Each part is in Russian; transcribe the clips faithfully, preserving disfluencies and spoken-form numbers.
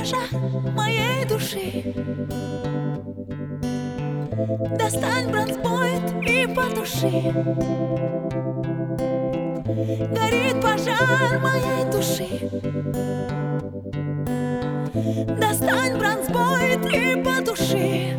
пожар моей души. Достань бронзбойт и потуши. Горит пожар моей души. Достань бронзбойт и потуши.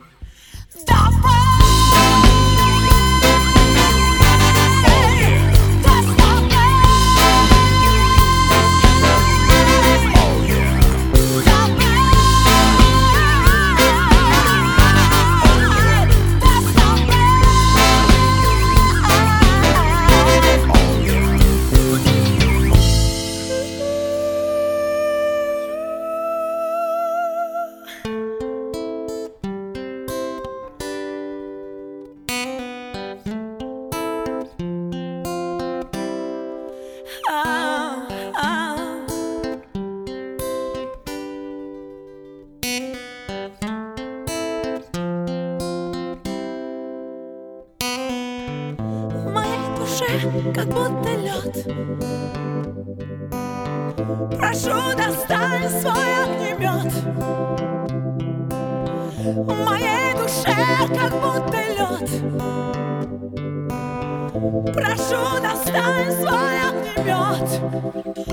Как будто лед. Прошу, достань свой огнемет. В моей душе как будто лед. Прошу, достань свой огнемет.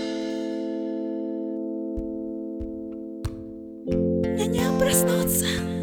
Мне не проснуться.